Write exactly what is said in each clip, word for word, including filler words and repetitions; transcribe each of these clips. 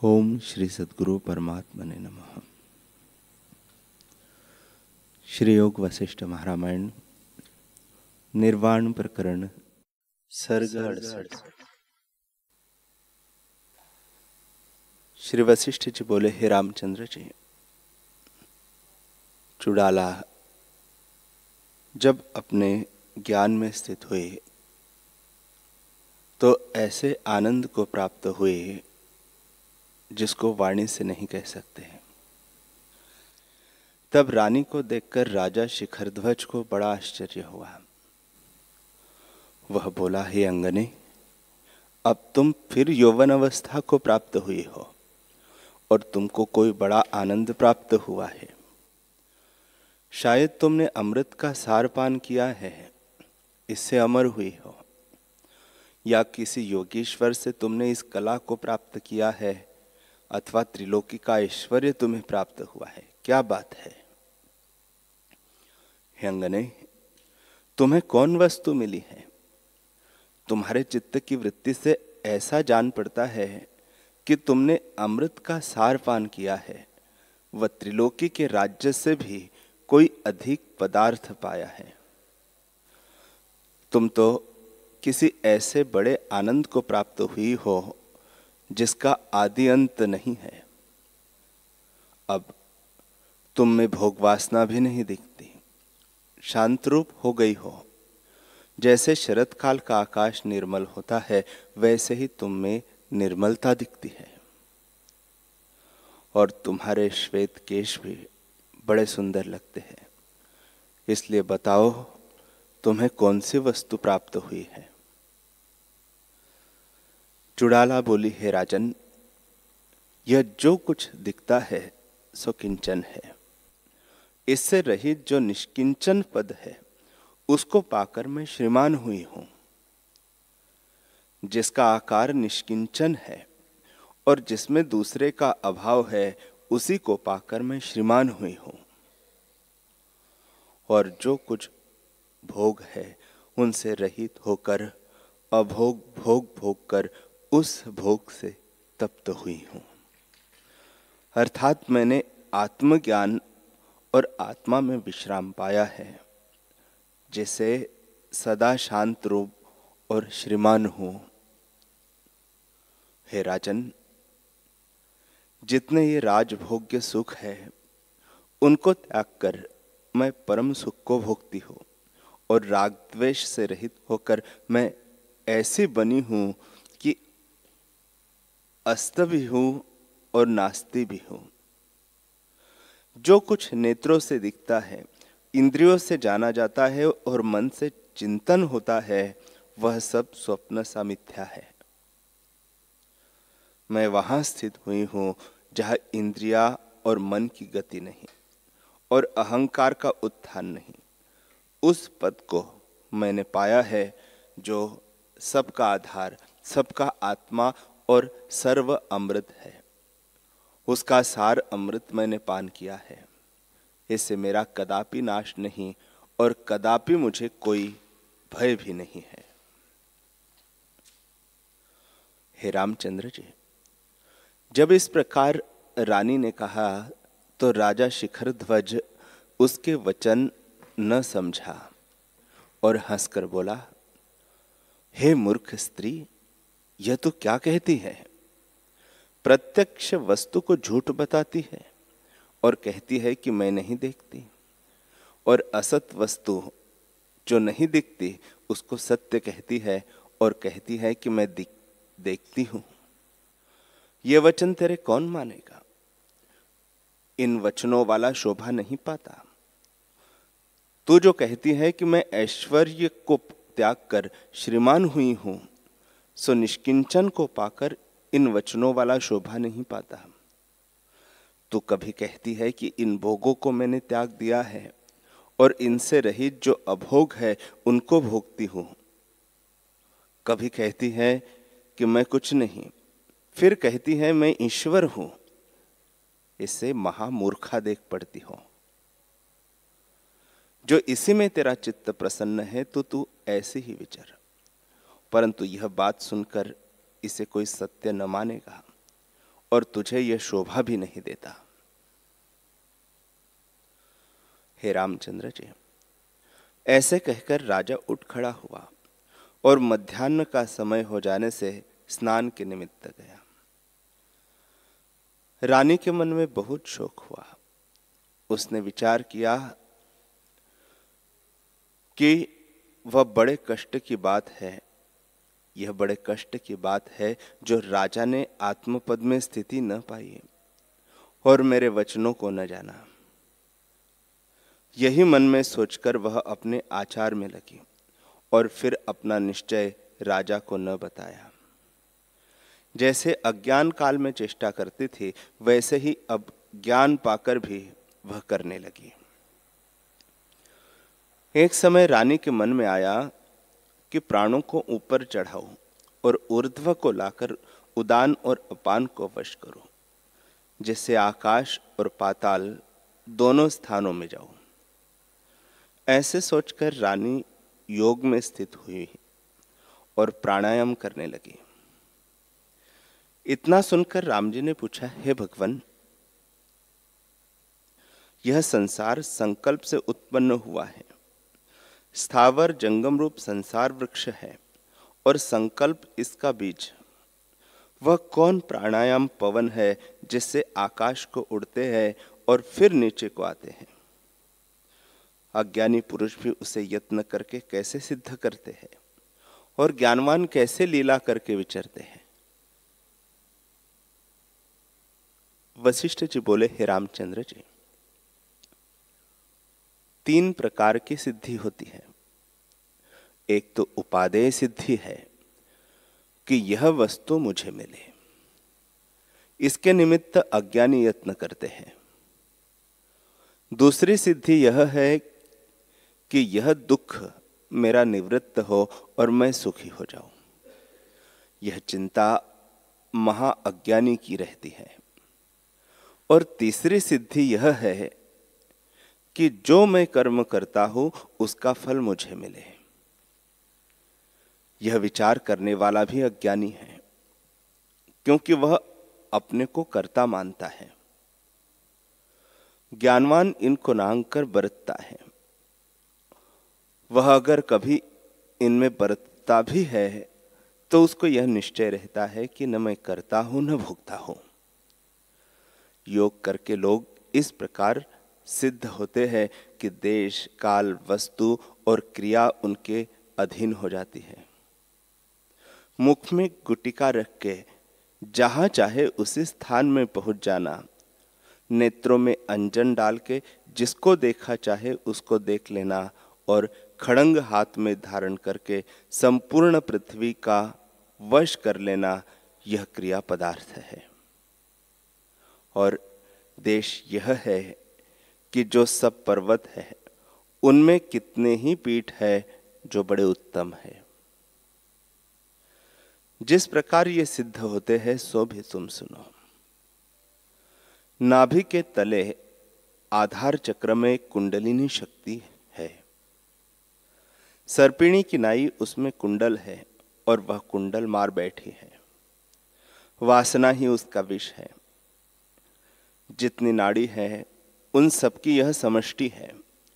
ओम श्री सद्गुरु परमात्मने नमः। श्री योग वशिष्ठ महारामायण निर्वाण प्रकरण सर्ग अड़सठ। श्री वशिष्ठ जी बोले, हे रामचंद्र जी, चुड़ाला जब अपने ज्ञान में स्थित हुए तो ऐसे आनंद को प्राप्त हुए जिसको वाणी से नहीं कह सकते। तब रानी को देखकर राजा शिखरध्वज को बड़ा आश्चर्य हुआ। वह बोला, हे अंगने, अब तुम फिर यौवन अवस्था को प्राप्त हुई हो और तुमको कोई बड़ा आनंद प्राप्त हुआ है। शायद तुमने अमृत का सार पान किया है, इससे अमर हुई हो, या किसी योगीश्वर से तुमने इस कला को प्राप्त किया है, अथवा त्रिलोकी का ऐश्वर्य तुम्हें प्राप्त हुआ है। क्या बात है? हे अंगने, तुम्हें कौन वस्तु मिली है? तुम्हारे चित्त की वृत्ति से ऐसा जान पड़ता है कि तुमने अमृत का सार पान किया है, वह त्रिलोकी के राज्य से भी कोई अधिक पदार्थ पाया है। तुम तो किसी ऐसे बड़े आनंद को प्राप्त हुई हो जिसका आदि अंत नहीं है। अब तुम में भोग वासना भी नहीं दिखती, शांत रूप हो गई हो। जैसे शरत काल का आकाश निर्मल होता है, वैसे ही तुम में निर्मलता दिखती है। और तुम्हारे श्वेत केश भी बड़े सुंदर लगते हैं। इसलिए बताओ, तुम्हें कौन सी वस्तु प्राप्त हुई है? चुड़ाला बोली, हे राजन, यह जो कुछ दिखता है सो किंचन है। इससे रहित जो निष्किंचन पद है, उसको पाकर मैं श्रीमान हुई हूं। जिसका आकार निष्किंचन है और जिसमें दूसरे का अभाव है, उसी को पाकर मैं श्रीमान हुई हूं। और जो कुछ भोग है, उनसे रहित होकर अभोग भोग भोग कर उस भोग से तप्त हुई हूं। अर्थात मैंने आत्मज्ञान और आत्मा में विश्राम पाया है, जिसे सदा शांत रूप और श्रीमान हूं। हे राजन, जितने ये राजभोग्य सुख है, उनको त्याग कर मैं परम सुख को भोगती हूं और राग द्वेष से रहित होकर मैं ऐसी बनी हूं कि अस्त भी हूं और नास्ति भी हूं। जो कुछ नेत्रों से दिखता है, इंद्रियों से जाना जाता है और मन से चिंतन होता है, वह सब स्वप्न सा मिथ्या है। मैं वहां स्थित हुई हूं जहां इंद्रिया और मन की गति नहीं और अहंकार का उत्थान नहीं। उस पद को मैंने पाया है जो सबका आधार, सबका आत्मा और सर्व अमृत है। उसका सार अमृत मैंने पान किया है। इससे मेरा कदापि नाश नहीं और कदापि मुझे कोई भय भी नहीं है। हे रामचंद्र जी, जब इस प्रकार रानी ने कहा तो राजा शिखरध्वज उसके वचन न समझा और हंसकर बोला, हे मूर्ख स्त्री, यह तो क्या कहती है? प्रत्यक्ष वस्तु को झूठ बताती है और कहती है कि मैं नहीं देखती, और असत वस्तु जो नहीं दिखती उसको सत्य कहती है और कहती है कि मैं देखती हूं। ये वचन तेरे कौन मानेगा? इन वचनों वाला शोभा नहीं पाता। तू जो कहती है कि मैं ऐश्वर्य को त्याग कर श्रीमान हुई हूं, सो निष्किंचन को पाकर इन वचनों वाला शोभा नहीं पाता। तू कभी कहती है कि इन भोगों को मैंने त्याग दिया है और इनसे रहित जो अभोग है उनको भोगती हूं। कभी कहती है कि मैं कुछ नहीं, फिर कहती है मैं ईश्वर हूं। इससे महामूर्खा देख पड़ती हो। जो इसी में तेरा चित्त प्रसन्न है तो तू ऐसे ही विचर, परंतु यह बात सुनकर इसे कोई सत्य न मानेगा और तुझे यह शोभा भी नहीं देता। हे रामचंद्र जी, ऐसे कहकर राजा उठ खड़ा हुआ और मध्याह्न का समय हो जाने से स्नान के निमित्त गया। रानी के मन में बहुत शोक हुआ। उसने विचार किया कि वह बड़े कष्ट की बात है, यह बड़े कष्ट की बात है जो राजा ने आत्मपद में स्थिति न पाई और मेरे वचनों को न जाना। यही मन में सोचकर वह अपने आचार में लगी और फिर अपना निश्चय राजा को न बताया। जैसे अज्ञान काल में चेष्टा करती थी, वैसे ही अब ज्ञान पाकर भी वह करने लगी। एक समय रानी के मन में आया कि प्राणों को ऊपर चढ़ाऊं और ऊर्ध्व को लाकर उदान और अपान को वश करूं, जिससे आकाश और पाताल दोनों स्थानों में जाऊं। ऐसे सोचकर रानी योग में स्थित हुई और प्राणायाम करने लगी। इतना सुनकर राम जी ने पूछा, हे भगवान, यह संसार संकल्प से उत्पन्न हुआ है। स्थावर जंगम रूप संसार वृक्ष है और संकल्प इसका बीज। वह कौन प्राणायाम पवन है जिससे आकाश को उड़ते हैं और फिर नीचे को आते हैं? अज्ञानी पुरुष भी उसे यत्न करके कैसे सिद्ध करते हैं और ज्ञानवान कैसे लीला करके विचरते हैं? वशिष्ठ जी बोले, हे रामचंद्र जी, तीन प्रकार की सिद्धि होती है। एक तो उपादेय सिद्धि है कि यह वस्तु मुझे मिले, इसके निमित्त अज्ञानी यत्न करते हैं। दूसरी सिद्धि यह है कि यह दुख मेरा निवृत्त हो और मैं सुखी हो जाऊं। यह चिंता महा अज्ञानी की रहती है। और तीसरी सिद्धि यह है कि जो मैं कर्म करता हूं उसका फल मुझे मिले। यह विचार करने वाला भी अज्ञानी है, क्योंकि वह अपने को कर्ता मानता है। ज्ञानवान इनको नांग कर बरतता है। वह अगर कभी इनमें बरतता भी है तो उसको यह निश्चय रहता है कि न मैं करता हूं न भोगता हूं। योग करके लोग इस प्रकार सिद्ध होते हैं कि देश, काल, वस्तु और क्रिया उनके अधीन हो जाती है। मुख में गुटिका रख के जहां चाहे उसी स्थान में पहुंच जाना, नेत्रों में अंजन डाल के जिसको देखा चाहे उसको देख लेना और खड़ंग हाथ में धारण करके संपूर्ण पृथ्वी का वश कर लेना, यह क्रिया पदार्थ है। और देश यह है कि जो सब पर्वत है उनमें कितने ही पीठ है जो बड़े उत्तम है। जिस प्रकार ये सिद्ध होते हैं सो भी तुम सुनो। नाभि के तले आधार चक्र में कुंडलिनी शक्ति है। सर्पिणी की नाई उसमें कुंडल है और वह कुंडल मार बैठी है। वासना ही उसका विष है। जितनी नाड़ी है उन सबकी यह समष्टि है।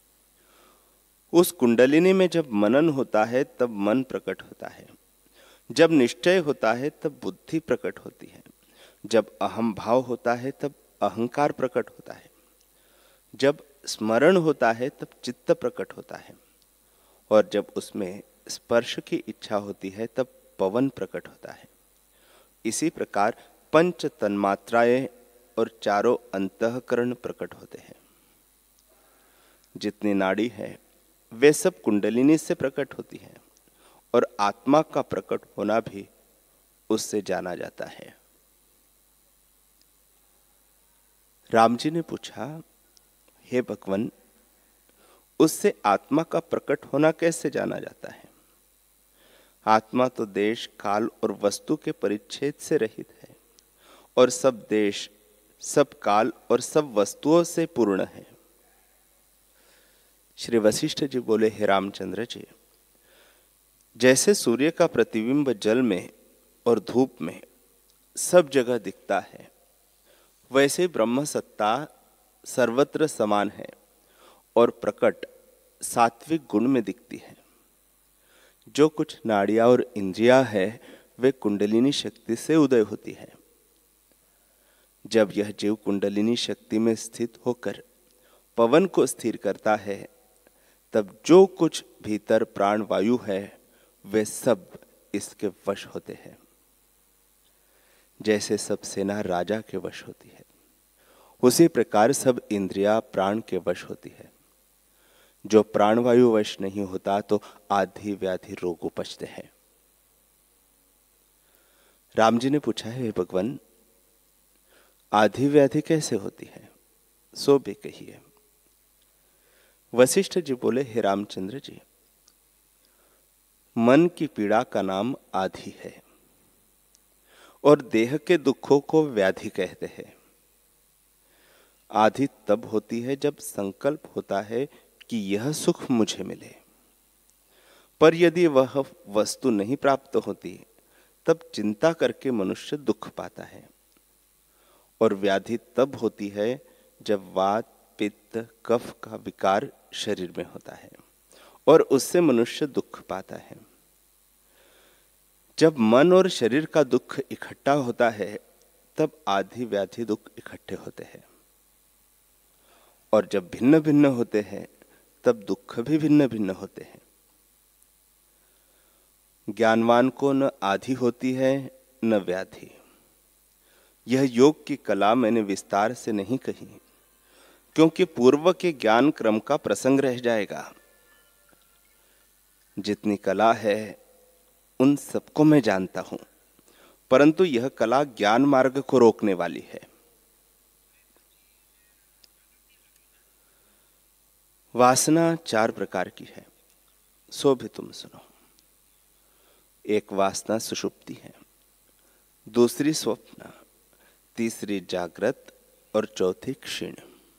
उस कुंडलिनी में जब मनन होता है तब मन प्रकट होता है। जब निश्चय होता है तब बुद्धि प्रकट होती है। जब अहम भाव होता है तब अहंकार प्रकट होता है। जब स्मरण होता है तब चित्त प्रकट होता है। और जब उसमें स्पर्श की इच्छा होती है तब पवन प्रकट होता है। इसी प्रकार पंच तन्मात्राएं और चारों अंतःकरण प्रकट होते हैं। जितनी नाड़ी है वे सब कुंडलिनी से प्रकट होती हैं और आत्मा का प्रकट होना भी उससे जाना जाता है। राम जी ने पूछा, हे भगवान, उससे आत्मा का प्रकट होना कैसे जाना जाता है? आत्मा तो देश, काल और वस्तु के परिच्छेद से रहित है और सब देश, सब काल और सब वस्तुओं से पूर्ण है। श्री वशिष्ठ जी बोले, हे रामचंद्र जी, जैसे सूर्य का प्रतिबिंब जल में और धूप में सब जगह दिखता है, वैसे ब्रह्म सत्ता सर्वत्र समान है और प्रकट सात्विक गुण में दिखती है। जो कुछ नाड़ियां और इंद्रियां है वे कुंडलिनी शक्ति से उदय होती है। जब यह जीव कुंडलिनी शक्ति में स्थित होकर पवन को स्थिर करता है तब जो कुछ भीतर प्राण वायु है वे सब इसके वश होते हैं। जैसे सब सेना राजा के वश होती है उसी प्रकार सब इंद्रियां प्राण के वश होती है। जो प्राणवायु वश नहीं होता तो आधि व्याधि रोग उपजते हैं। राम जी ने पूछा है, भगवान आधि व्याधि कैसे होती है, सो भी कहिए। वशिष्ठ जी बोले, हे रामचंद्र जी, मन की पीड़ा का नाम आधि है और देह के दुखों को व्याधि कहते हैं। आधि तब होती है जब संकल्प होता है कि यह सुख मुझे मिले, पर यदि वह वस्तु नहीं प्राप्त होती तब चिंता करके मनुष्य दुख पाता है। और व्याधि तब होती है जब वात पित्त कफ का विकार शरीर में होता है और उससे मनुष्य दुख पाता है। जब मन और शरीर का दुख इकट्ठा होता है तब आधि व्याधि दुख इकट्ठे होते हैं। और जब भिन्न भिन्न होते हैं तब दुख भी भिन्न भिन्न होते हैं। ज्ञानवान को न आधि होती है न व्याधि। यह योग की कला मैंने विस्तार से नहीं कही क्योंकि पूर्व के ज्ञान क्रम का प्रसंग रह जाएगा। जितनी कला है उन सबको मैं जानता हूं, परंतु यह कला ज्ञान मार्ग को रोकने वाली है। वासना चार प्रकार की है, सो भी तुम सुनो। एक वासना सुषुप्ति है, दूसरी स्वप्न, तीसरी जागृत और चौथी क्षीण।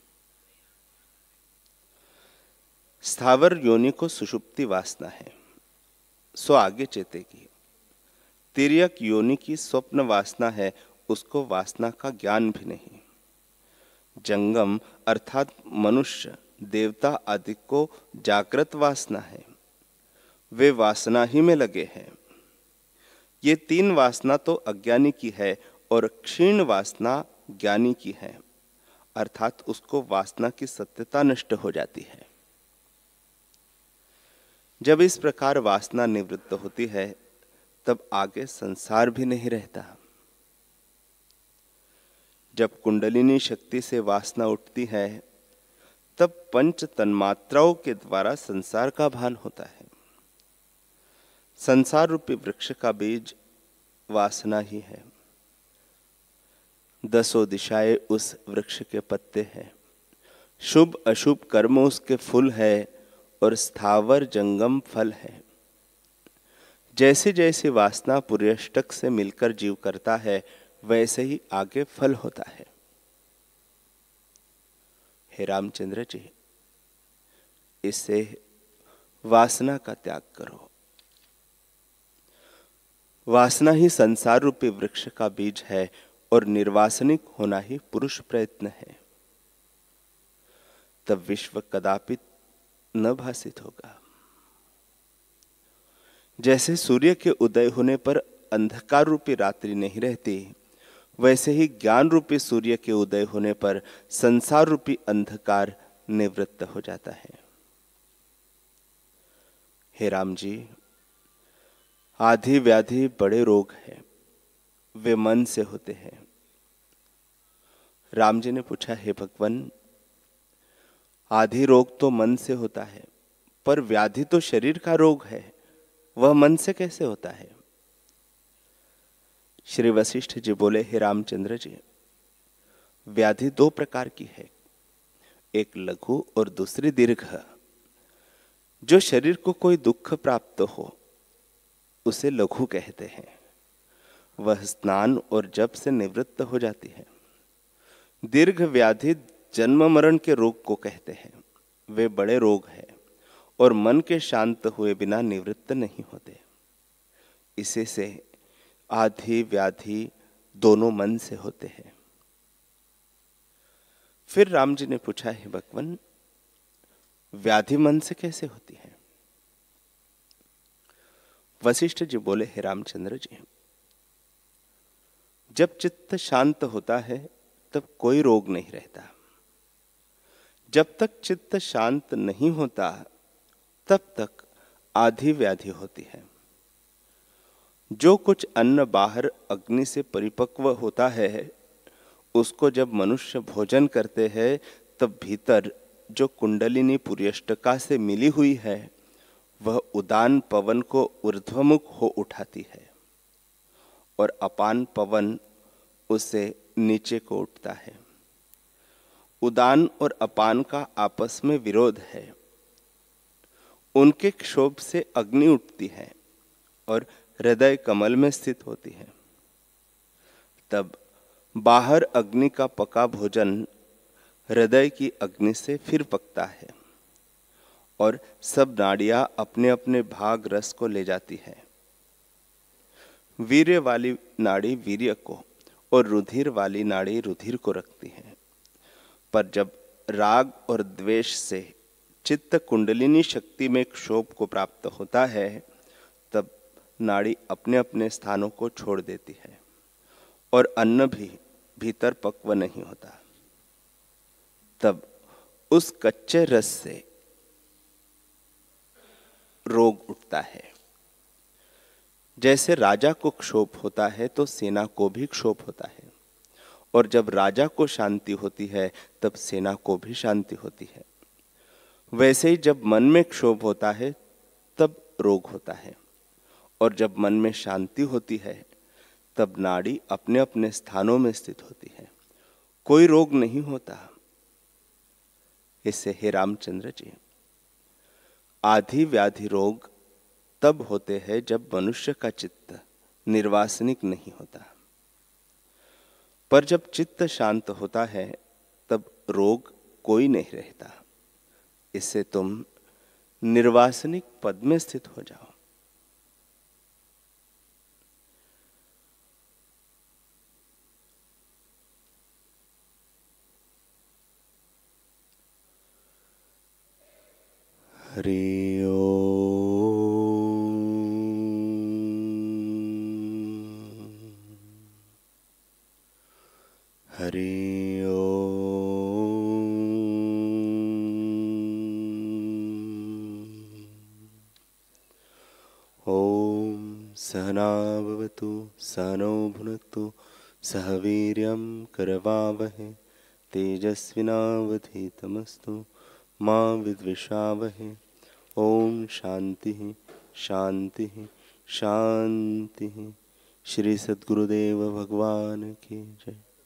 स्थावर योनि को सुषुप्ति वासना है, सो आगे चेतेगी। तिर्यक योनि की स्वप्न वासना है, उसको वासना का ज्ञान भी नहीं। जंगम अर्थात मनुष्य देवता आदि को जागृत वासना है, वे वासना ही में लगे हैं। ये तीन वासना तो अज्ञानी की है और क्षीण वासना ज्ञानी की है, अर्थात उसको वासना की सत्यता नष्ट हो जाती है। जब इस प्रकार वासना निवृत्त होती है तब आगे संसार भी नहीं रहता। जब कुंडलिनी शक्ति से वासना उठती है तब पंच तन्मात्राओं के द्वारा संसार का भान होता है। संसार रूपी वृक्ष का बीज वासना ही है। दसों दिशाएं उस वृक्ष के पत्ते हैं, शुभ अशुभ कर्म उसके फूल है और स्थावर जंगम फल है। जैसे जैसे वासना पुर्यष्टक से मिलकर जीव करता है वैसे ही आगे फल होता है। हे रामचंद्र जी, इससे वासना का त्याग करो। वासना ही संसार रूपी वृक्ष का बीज है और निर्वासनिक होना ही पुरुष प्रयत्न है। तब विश्व कदापि न भासित होगा। जैसे सूर्य के उदय होने पर अंधकार रूपी रात्रि नहीं रहती, वैसे ही ज्ञान रूपी सूर्य के उदय होने पर संसार रूपी अंधकार निवृत्त हो जाता है। हे राम जी, आधि व्याधि बड़े रोग हैं, वे मन से होते हैं। राम जी ने पूछा, हे भगवान, आधि रोग तो मन से होता है, पर व्याधि तो शरीर का रोग है, वह मन से कैसे होता है? श्री वशिष्ठ जी बोले, हे रामचंद्र जी, व्याधि दो प्रकार की है, एक लघु और दूसरी दीर्घ। जो शरीर को कोई दुख प्राप्त हो उसे लघु कहते हैं, वह स्नान और जप से निवृत्त हो जाती है। दीर्घ व्याधि जन्म मरण के रोग को कहते हैं, वे बड़े रोग हैं और मन के शांत हुए बिना निवृत्त नहीं होते। इसी से आधि व्याधि दोनों मन से होते हैं। फिर राम जी ने पूछा, हे भगवान, व्याधि मन से कैसे होती है? वशिष्ठ जी बोले, हे रामचंद्र जी, जब चित्त शांत होता है तब कोई रोग नहीं रहता। जब तक चित्त शांत नहीं होता तब तक आधी व्याधि होती है। जो कुछ अन्न बाहर अग्नि से परिपक्व होता है, उसको जब मनुष्य भोजन करते हैं तब भीतर जो कुंडलिनी पुर्यष्टका से मिली हुई है वह उदान पवन को ऊर्ध्वमुख हो उठाती है और अपान पवन उससे नीचे को उठता है। उदान और अपान का आपस में विरोध है। उनके क्षोभ से अग्नि उठती है और हृदय कमल में स्थित होती है। तब बाहर अग्नि का पका भोजन हृदय की अग्नि से फिर पकता है और सब नाड़ियां अपने अपने भाग रस को ले जाती है। वीर्य वाली नाड़ी वीर्य को और रुधिर वाली नाड़ी रुधिर को रखती है। पर जब राग और द्वेष से चित्त कुंडलिनी शक्ति में क्षोभ को प्राप्त होता है तब नाड़ी अपने अपने स्थानों को छोड़ देती है और अन्न भी भीतर पक्व नहीं होता। तब उस कच्चे रस से रोग उठता है। जैसे राजा को क्षोभ होता है तो सेना को भी क्षोभ होता है, और जब राजा को शांति होती है तब सेना को भी शांति होती है। वैसे ही जब मन में क्षोभ होता है तब रोग होता है, और जब मन में शांति होती है तब नाड़ी अपने अपने स्थानों में स्थित होती है। कोई रोग नहीं होता। इससे हे रामचंद्र जी, आधि व्याधि रोग तब होते हैं जब मनुष्य का चित्त निर्वासनिक नहीं होता। पर जब चित्त शांत होता है तब रोग कोई नहीं रहता। इससे तुम निर्वासनिक पद में स्थित हो जाओ। हरि ओम। हरि ओम। ओम सहना भवतु सहनौ भुनक्तु सह वीर्यं करवावहै तेजस्विनावधीतमस्तु मां विद्विषावहै। ओम शांति शांति शांति। श्री सद्गुरुदेव भगवान की जय।